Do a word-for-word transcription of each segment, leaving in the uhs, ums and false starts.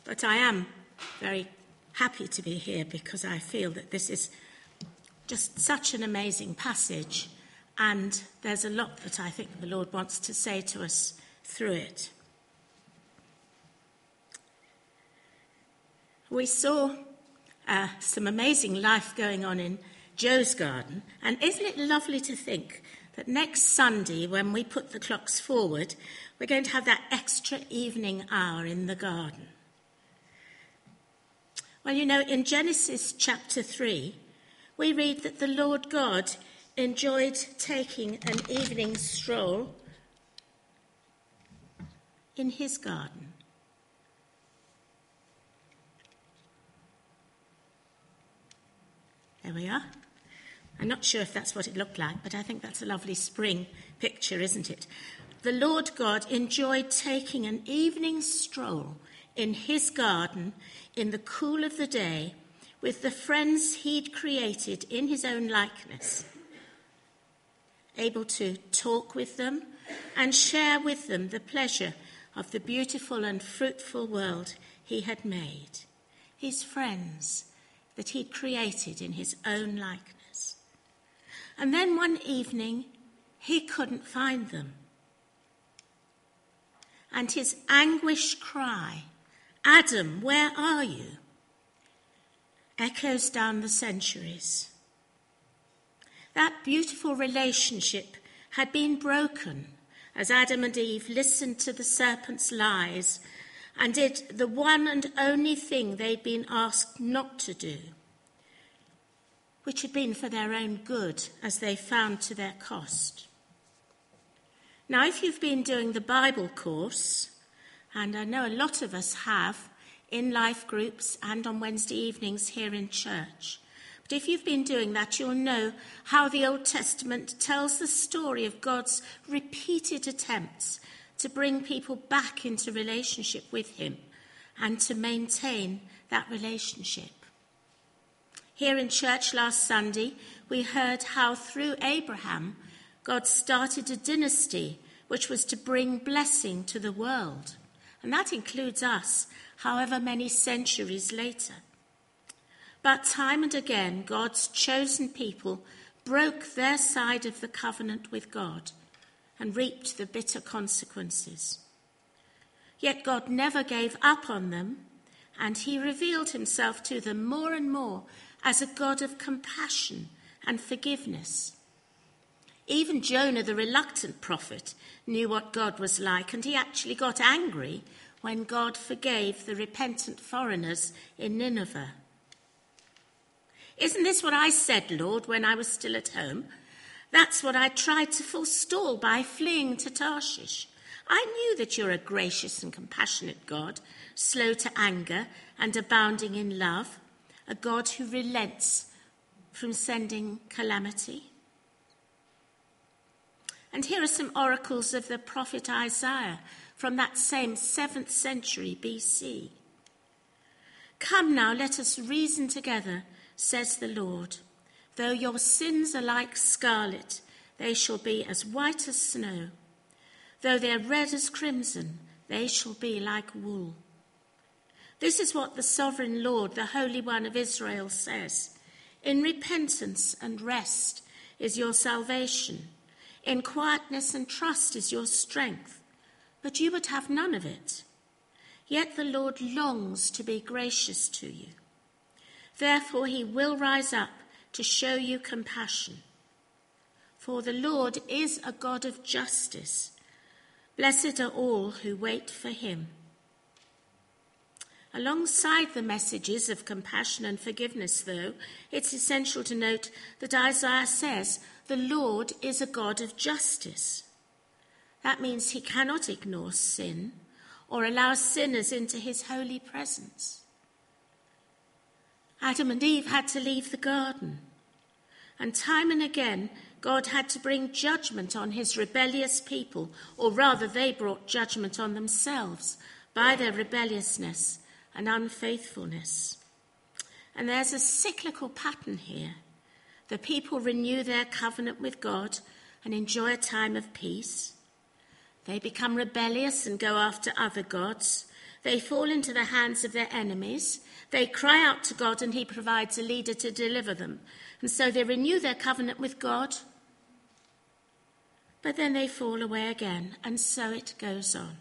But I am very happy to be here because I feel that this is just such an amazing passage, and there's a lot that I think the Lord wants to say to us through it. We saw uh, some amazing life going on in Joe's garden, and isn't it lovely to think that next Sunday, when we put the clocks forward, we're going to have that extra evening hour in the garden. Well, you know, in Genesis chapter three, we read that the Lord God enjoyed taking an evening stroll in his garden. There we are. I'm not sure if that's what it looked like, but I think that's a lovely spring picture, isn't it? The Lord God enjoyed taking an evening stroll in his garden in the cool of the day with the friends he'd created in his own likeness, able to talk with them and share with them the pleasure of the beautiful and fruitful world he had made, his friends that he'd created in his own likeness. And then one evening, he couldn't find them. And his anguished cry, "Adam, where are you?" echoes down the centuries. That beautiful relationship had been broken as Adam and Eve listened to the serpent's lies and did the one and only thing they'd been asked not to do, which had been for their own good, as they found to their cost. Now, if you've been doing the Bible course, and I know a lot of us have, in life groups and on Wednesday evenings here in church, but if you've been doing that, you'll know how the Old Testament tells the story of God's repeated attempts to bring people back into relationship with him and to maintain that relationship. Here in church last Sunday, we heard how through Abraham, God started a dynasty which was to bring blessing to the world. And that includes us, however many centuries later. But time and again, God's chosen people broke their side of the covenant with God and reaped the bitter consequences. Yet God never gave up on them, and he revealed himself to them more and more as a God of compassion and forgiveness. Even Jonah, the reluctant prophet, knew what God was like, and he actually got angry when God forgave the repentant foreigners in Nineveh. "Isn't this what I said, Lord, when I was still at home? That's what I tried to forestall by fleeing to Tarshish. I knew that you're a gracious and compassionate God, slow to anger and abounding in love, a God who relents from sending calamity." And here are some oracles of the prophet Isaiah from that same seventh century B C. "Come now, let us reason together, says the Lord. Though your sins are like scarlet, they shall be as white as snow. Though they're red as crimson, they shall be like wool. This is what the sovereign Lord, the Holy One of Israel, says. In repentance and rest is your salvation. In quietness and trust is your strength. But you would have none of it. Yet the Lord longs to be gracious to you. Therefore he will rise up to show you compassion. For the Lord is a God of justice. Blessed are all who wait for him." Alongside the messages of compassion and forgiveness, though, it's essential to note that Isaiah says the Lord is a God of justice. That means he cannot ignore sin or allow sinners into his holy presence. Adam and Eve had to leave the garden, and time and again God had to bring judgment on his rebellious people, or rather they brought judgment on themselves by their rebelliousness and unfaithfulness. And there's a cyclical pattern here. The people renew their covenant with God and enjoy a time of peace. They become rebellious and go after other gods. They fall into the hands of their enemies. They cry out to God and he provides a leader to deliver them. And so they renew their covenant with God. But then they fall away again, and so it goes on.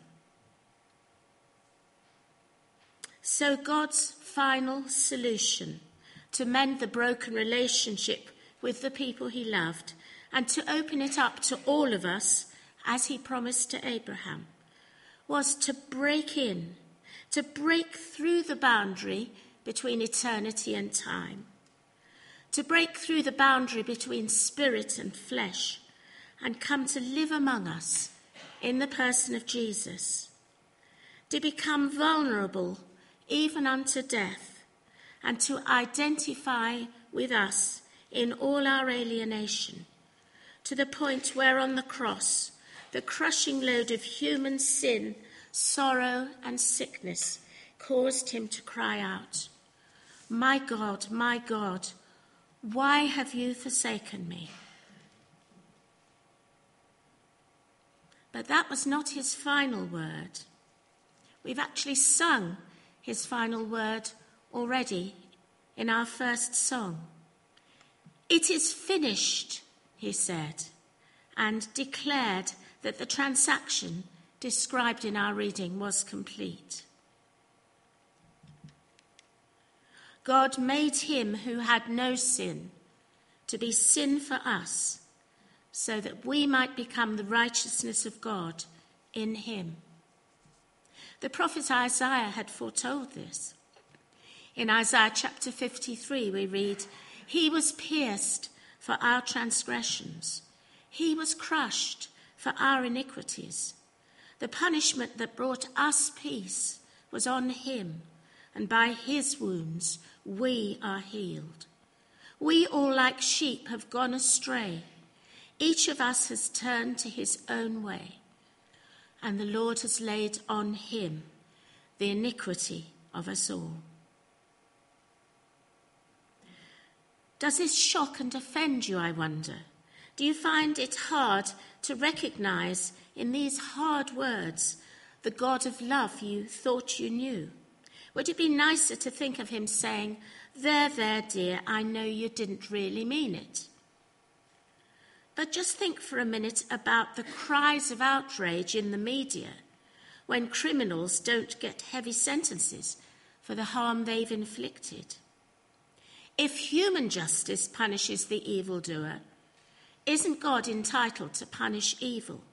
So God's final solution to mend the broken relationship with the people he loved and to open it up to all of us, as he promised to Abraham, was to break in, to break through the boundary between eternity and time, to break through the boundary between spirit and flesh, and come to live among us in the person of Jesus, to become vulnerable even unto death, and to identify with us in all our alienation, to the point where on the cross the crushing load of human sin, sorrow and sickness caused him to cry out, "My God, my God, why have you forsaken me?" But that was not his final word. We've actually sung his final word already in our first song. "It is finished," he said, and declared that the transaction described in our reading was complete. God made him who had no sin to be sin for us, so that we might become the righteousness of God in him. The prophet Isaiah had foretold this. In Isaiah chapter fifty-three we read, "He was pierced for our transgressions. He was crushed for our iniquities. The punishment that brought us peace was on him, and by his wounds we are healed. We all like sheep have gone astray. Each of us has turned to his own way, and the Lord has laid on him the iniquity of us all." Does this shock and offend you, I wonder? Do you find it hard to recognize in these hard words the God of love you thought you knew? Would it be nicer to think of him saying, "There, there, dear, I know you didn't really mean it"? But just think for a minute about the cries of outrage in the media when criminals don't get heavy sentences for the harm they've inflicted. If human justice punishes the evildoer, isn't God entitled to punish evil?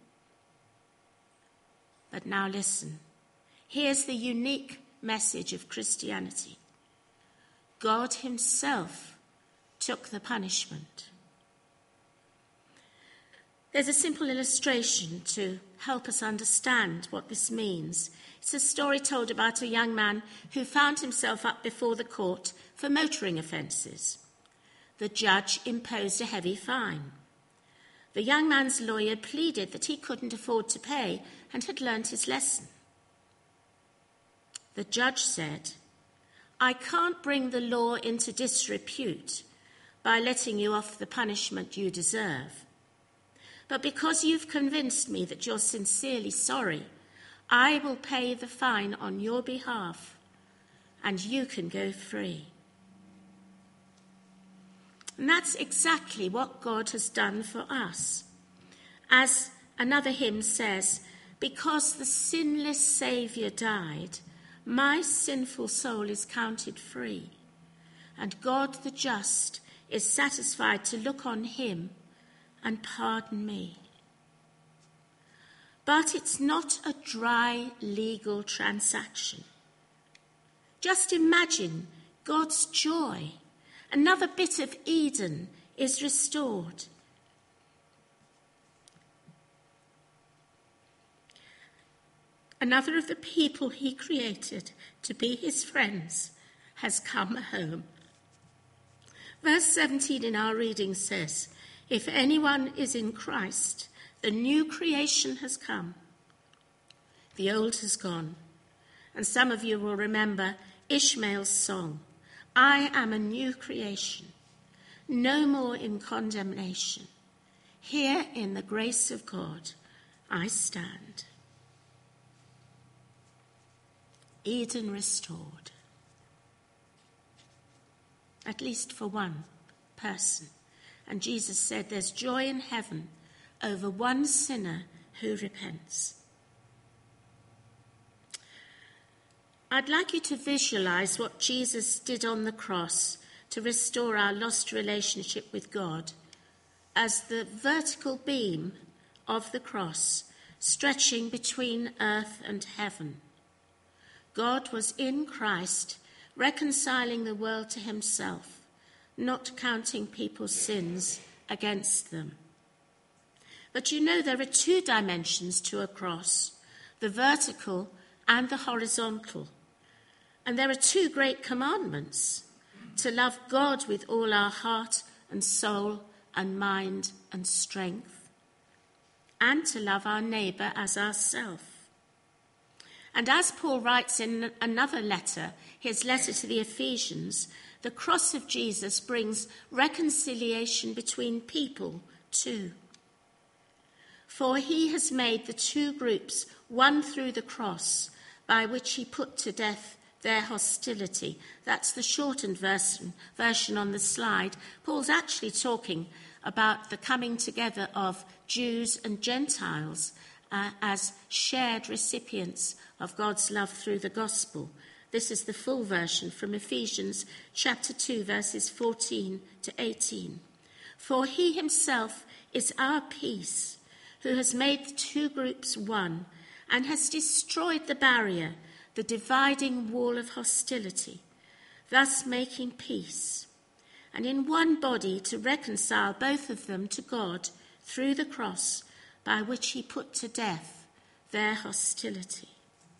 But now listen. Here's the unique message of Christianity. God himself took the punishment. There's a simple illustration to help us understand what this means. It's a story told about a young man who found himself up before the court for motoring offences. The judge imposed a heavy fine. The young man's lawyer pleaded that he couldn't afford to pay and had learnt his lesson. The judge said, "I can't bring the law into disrepute by letting you off the punishment you deserve. But because you've convinced me that you're sincerely sorry, I will pay the fine on your behalf, and you can go free." And that's exactly what God has done for us. As another hymn says, "Because the sinless Saviour died, my sinful soul is counted free, and God the just is satisfied to look on him and pardon me." But it's not a dry legal transaction. Just imagine God's joy. Another bit of Eden is restored. Another of the people he created to be his friends has come home. Verse seventeen in our reading says, "If anyone is in Christ, the new creation has come. The old has gone." And some of you will remember Ishmael's song, "I am a new creation, no more in condemnation. Here in the grace of God I stand." Eden restored. At least for one person. And Jesus said there's joy in heaven over one sinner who repents. I'd like you to visualize what Jesus did on the cross to restore our lost relationship with God as the vertical beam of the cross stretching between earth and heaven. God was in Christ, reconciling the world to himself, not counting people's sins against them. But you know there are two dimensions to a cross, the vertical and the horizontal. And there are two great commandments, to love God with all our heart and soul and mind and strength, and to love our neighbour as ourselves. And as Paul writes in another letter, his letter to the Ephesians, the cross of Jesus brings reconciliation between people too. For he has made the two groups one through the cross, by which he put to death their hostility. That's the shortened version, version on the slide. Paul's actually talking about the coming together of Jews and Gentiles uh, as shared recipients of God's love through the gospel. This is the full version from Ephesians chapter two, verses fourteen to eighteen. For he himself is our peace, who has made the two groups one and has destroyed the barrier, the dividing wall of hostility, thus making peace, and in one body to reconcile both of them to God through the cross, by which he put to death their hostility.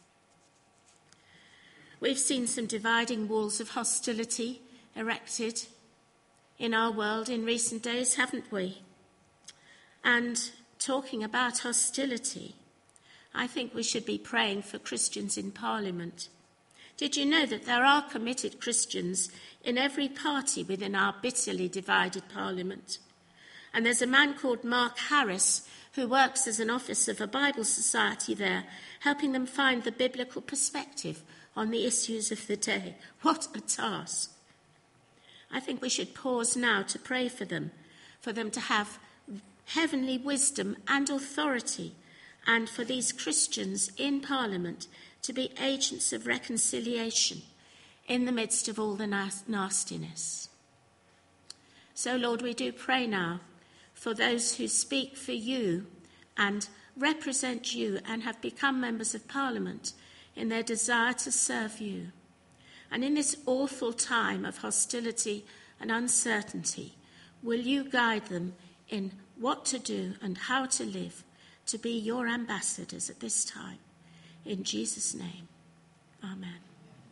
We've seen some dividing walls of hostility erected in our world in recent days, haven't we? And talking about hostility, I think we should be praying for Christians in Parliament. Did you know that there are committed Christians in every party within our bitterly divided Parliament? And there's a man called Mark Harris who works as an officer of a Bible society there, helping them find the biblical perspective on the issues of the day. What a task. I think we should pause now to pray for them, for them to have heavenly wisdom and authority, and for these Christians in Parliament to be agents of reconciliation in the midst of all the nastiness. So, Lord, we do pray now for those who speak for you and represent you and have become members of Parliament in their desire to serve you. And in this awful time of hostility and uncertainty, will you guide them in what to do and how to live, to be your ambassadors at this time. In Jesus' name, amen.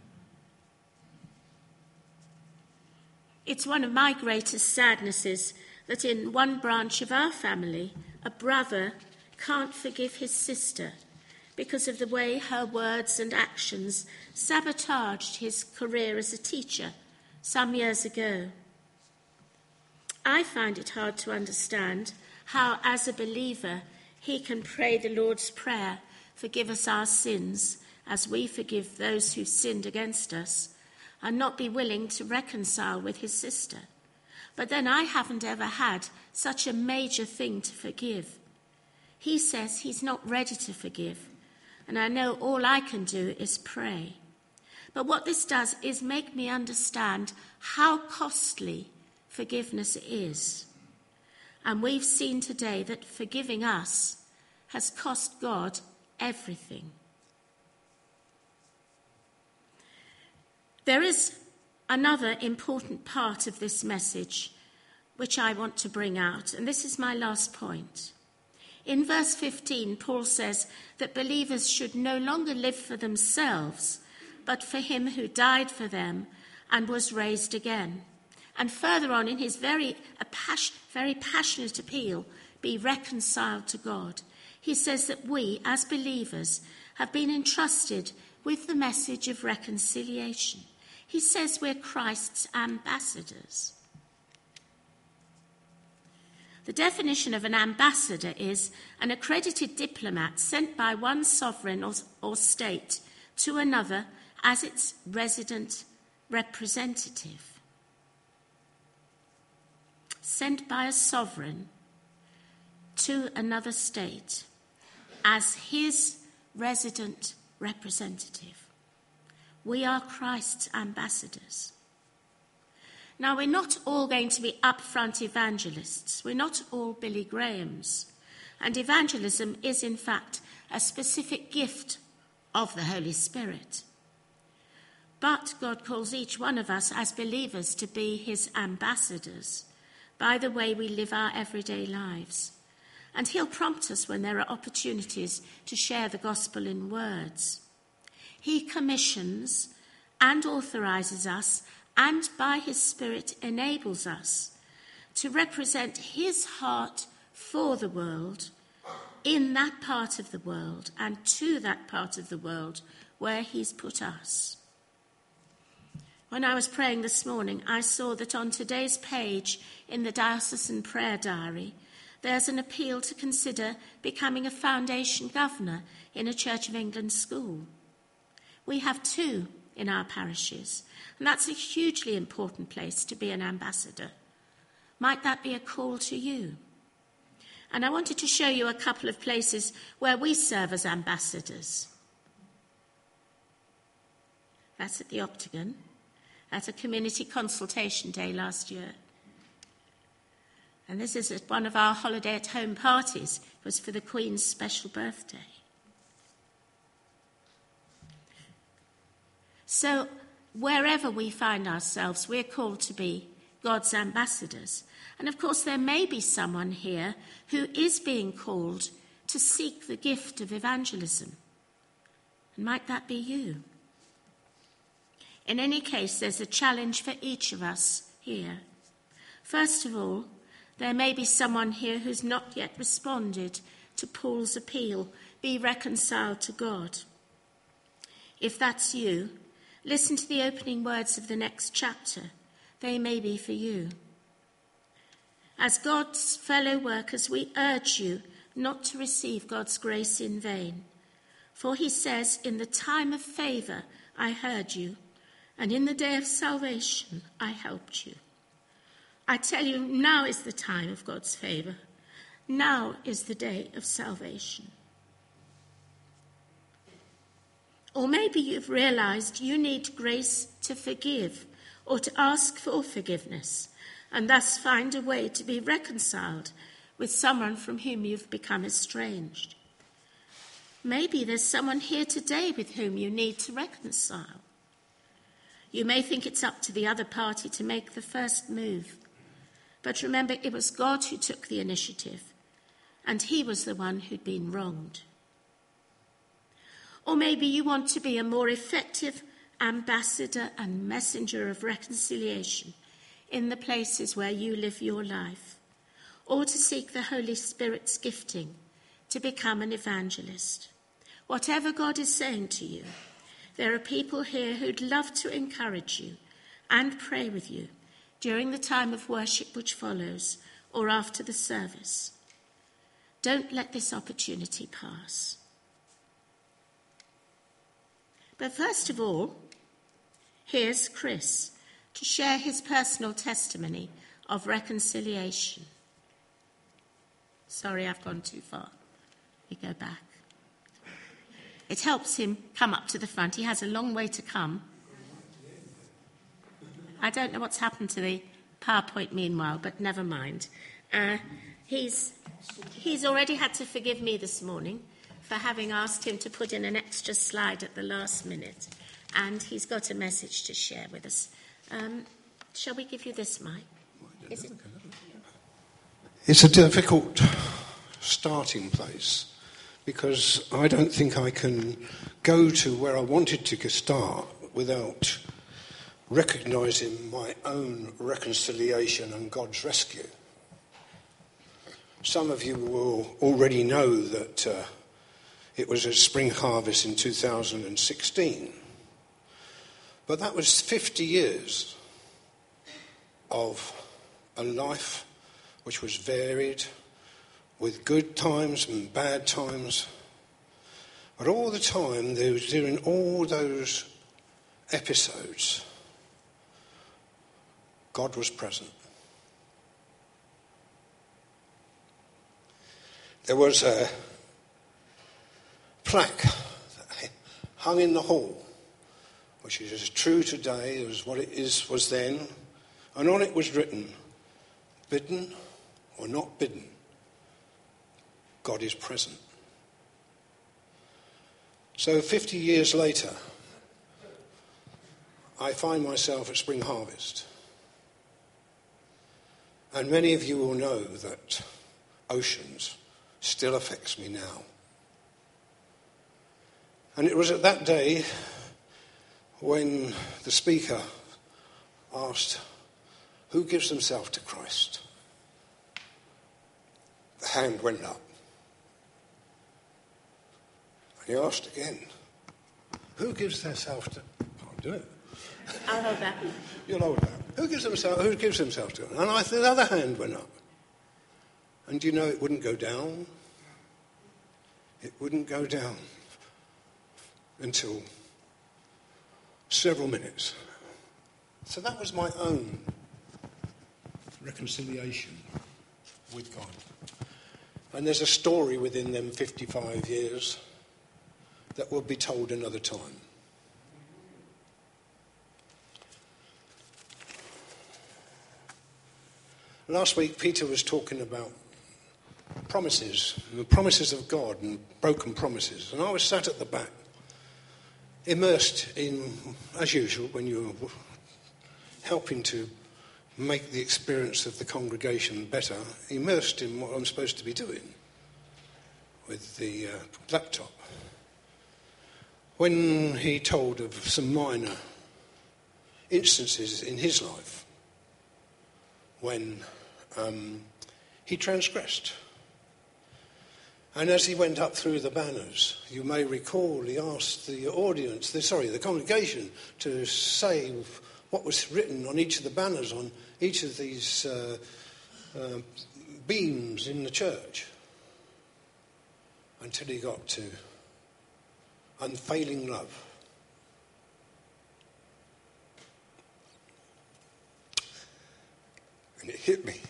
It's one of my greatest sadnesses that in one branch of our family, a brother can't forgive his sister because of the way her words and actions sabotaged his career as a teacher some years ago. I find it hard to understand how, as a believer, he can pray the Lord's Prayer, forgive us our sins as we forgive those who sinned against us, and not be willing to reconcile with his sister. But then I haven't ever had such a major thing to forgive. He says he's not ready to forgive, and I know all I can do is pray. But what this does is make me understand how costly forgiveness is. And we've seen today that forgiving us has cost God everything. There is another important part of this message which I want to bring out, and this is my last point. In verse fifteen, Paul says that believers should no longer live for themselves, but for him who died for them and was raised again. And further on in his very, a pas- very passionate appeal, be reconciled to God. He says that we, as believers, have been entrusted with the message of reconciliation. He says we're Christ's ambassadors. The definition of an ambassador is an accredited diplomat sent by one sovereign or, or state to another as its resident representative, sent by a sovereign to another state as his resident representative. We are Christ's ambassadors. Now, we're not all going to be upfront evangelists. We're not all Billy Grahams. And evangelism is, in fact, a specific gift of the Holy Spirit. But God calls each one of us as believers to be his ambassadors by the way we live our everyday lives. And he'll prompt us when there are opportunities to share the gospel in words. He commissions and authorises us, and by his Spirit enables us to represent his heart for the world in that part of the world and to that part of the world where he's put us. When I was praying this morning, I saw that on today's page in the Diocesan Prayer Diary, there's an appeal to consider becoming a foundation governor in a Church of England school. We have two in our parishes, and that's a hugely important place to be an ambassador. Might that be a call to you? And I wanted to show you a couple of places where we serve as ambassadors. That's at the Octagon, at a community consultation day last year. And this is at one of our holiday at home parties. It was for the Queen's special birthday. So wherever we find ourselves, we're called to be God's ambassadors. And of course, there may be someone here who is being called to seek the gift of evangelism. And might that be you? In any case, there's a challenge for each of us here. First of all, there may be someone here who's not yet responded to Paul's appeal, be reconciled to God. If that's you, listen to the opening words of the next chapter. They may be for you. As God's fellow workers, we urge you not to receive God's grace in vain. For he says, in the time of favour I heard you, and in the day of salvation I helped you. I tell you, now is the time of God's favour. Now is the day of salvation. Or maybe you've realised you need grace to forgive or to ask for forgiveness, and thus find a way to be reconciled with someone from whom you've become estranged. Maybe there's someone here today with whom you need to reconcile. You may think it's up to the other party to make the first move, but remember, it was God who took the initiative, and he was the one who'd been wronged. Or maybe you want to be a more effective ambassador and messenger of reconciliation in the places where you live your life, or to seek the Holy Spirit's gifting to become an evangelist. Whatever God is saying to you, there are people here who'd love to encourage you and pray with you during the time of worship which follows or after the service. Don't let this opportunity pass. But first of all, here's Chris to share his personal testimony of reconciliation. Sorry, I've gone too far. We go back. It helps him come up to the front. He has a long way to come. I don't know what's happened to the PowerPoint meanwhile, but never mind. Uh, he's, he's already had to forgive me this morning for having asked him to put in an extra slide at the last minute. And he's got a message to share with us. Um, shall we give you this mic? Is it? It's a difficult starting place because I don't think I can go to where I wanted to start without recognising my own reconciliation and God's rescue. Some of you will already know that uh, it was a spring harvest in two thousand sixteen. But that was fifty years of a life which was varied, with good times and bad times. But all the time, there was during all those episodes, God was present. There was a plaque that hung in the hall, which is as true today as what it is was then, and on it was written, "Bidden or not bidden, God is present." So fifty years later, I find myself at Spring Harvest. And many of you will know that Oceans still affects me now. And it was at that day when the speaker asked, "Who gives themselves to Christ?" The hand went up. And he asked again, "Who gives themselves to..." Can't do it. I'll hold that. You'll hold that. Who gives himself, who gives himself to it? And I, the other hand went up. And you know it wouldn't go down. It wouldn't go down until several minutes. So that was my own reconciliation with God. And there's a story within them fifty-five years that will be told another time. Last week, Peter was talking about promises, the promises of God and broken promises. And I was sat at the back, immersed in, as usual, when you're helping to make the experience of the congregation better, immersed in what I'm supposed to be doing with the uh, laptop. When he told of some minor instances in his life when um, he transgressed. And as he went up through the banners, you may recall he asked the audience, the, sorry, the congregation, to say what was written on each of the banners, on each of these uh, uh, beams in the church, until he got to unfailing love. And it hit me.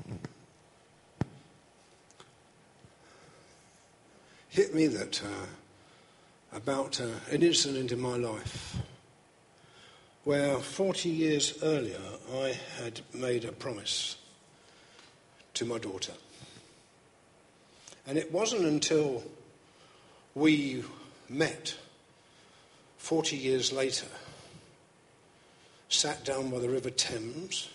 Hit me that uh, about uh, an incident in my life where forty years earlier I had made a promise to my daughter. And it wasn't until we met forty years later, sat down by the River Thames,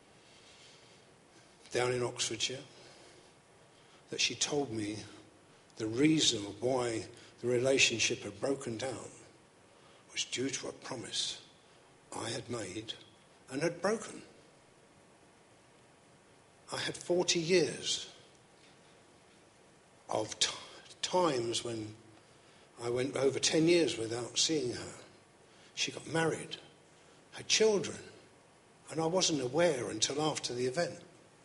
down in Oxfordshire, that she told me the reason why the relationship had broken down was due to a promise I had made and had broken. I had forty years of t- times when I went over ten years without seeing her. She got married, had children, and I wasn't aware until after the event.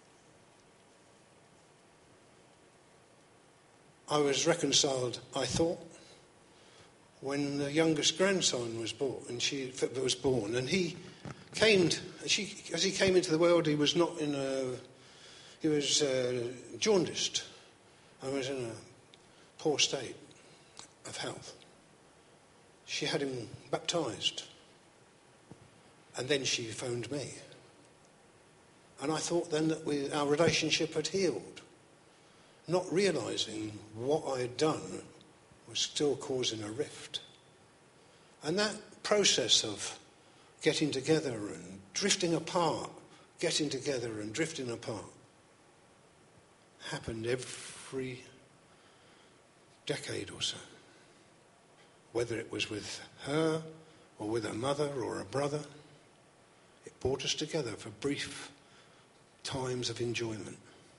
I was reconciled, I thought, when the youngest grandson was born, and she was born, and he came. To, she, as he came into the world, he was not in a. He was uh, jaundiced. I was in a poor state of health. She had him baptised, and then she phoned me, and I thought then that we, our relationship had healed. Not realising what I had done was still causing a rift. And that process of getting together and drifting apart, getting together and drifting apart, happened every decade or so. Whether it was with her or with a mother or a brother, it brought us together for brief times of enjoyment.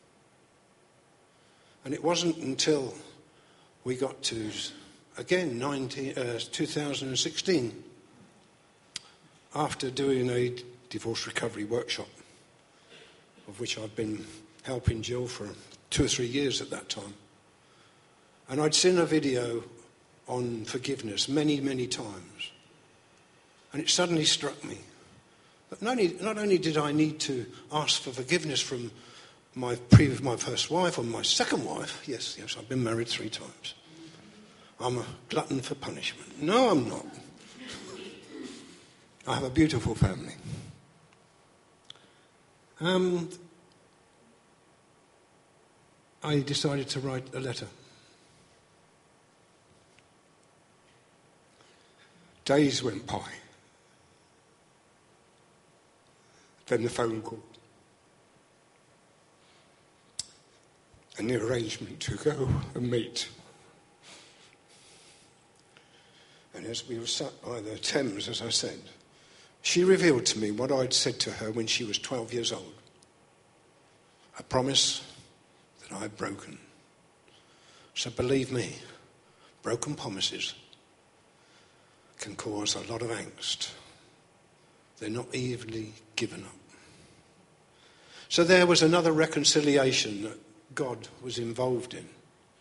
And it wasn't until we got to, again, nineteen, uh, two thousand sixteen, after doing a divorce recovery workshop, of which I've been helping Jill for two or three years at that time. And I'd seen a video on forgiveness many, many times. And it suddenly struck me that not only, not only did I need to ask for forgiveness from my previous, my first wife or my second wife, yes, yes, I've been married three times. I'm a glutton for punishment. No, I'm not. I have a beautiful family. Um, I decided to write a letter. Days went by. Then the phone call. And the arrangement to go and meet. And as we were sat by the Thames, as I said, she revealed to me what I'd said to her when she was twelve years old. A promise that I'd broken. So believe me, broken promises can cause a lot of angst. They're not easily given up. So there was another reconciliation that God was involved in.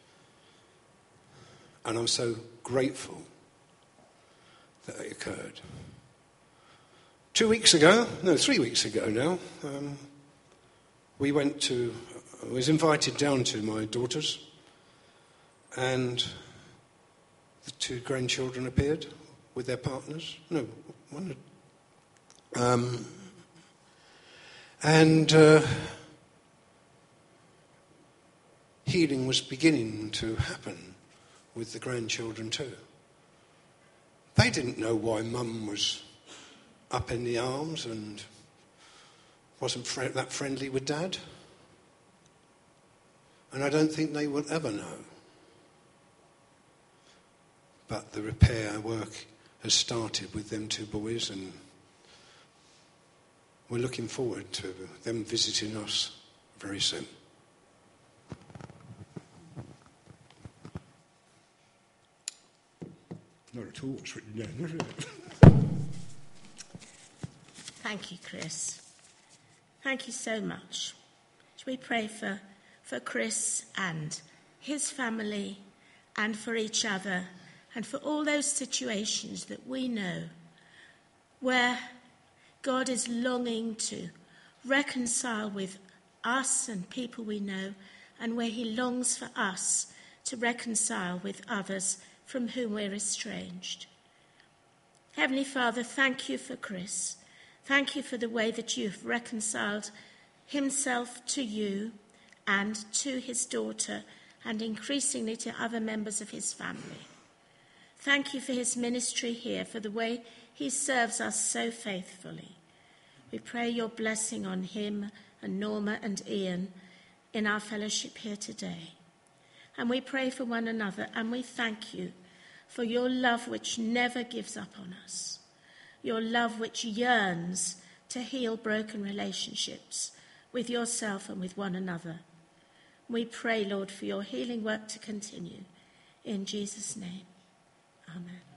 And I'm so grateful that it occurred. Two weeks ago, no, three weeks ago now, um, we went to, I was invited down to my daughter's, and the two grandchildren appeared with their partners. No, one. Um, and uh, healing was beginning to happen with the grandchildren too. They didn't know why Mum was up in the arms and wasn't fr- that friendly with Dad. And I don't think they will ever know. But the repair work has started with them two boys, and we're looking forward to them visiting us very soon. Not at all what's written down, is it? Thank you, Chris. Thank you so much. Should we pray for, for Chris and his family and for each other and for all those situations that we know where God is longing to reconcile with us and people we know, and where he longs for us to reconcile with others from whom we're estranged. Heavenly Father, thank you for Chris. Thank you for the way that you've reconciled himself to you and to his daughter and increasingly to other members of his family. Thank you for his ministry here, for the way he serves us so faithfully. We pray your blessing on him and Norma and Ian in our fellowship here today. And we pray for one another, and we thank you for your love which never gives up on us, your love which yearns to heal broken relationships with yourself and with one another. We pray, Lord, for your healing work to continue. In Jesus' name, amen.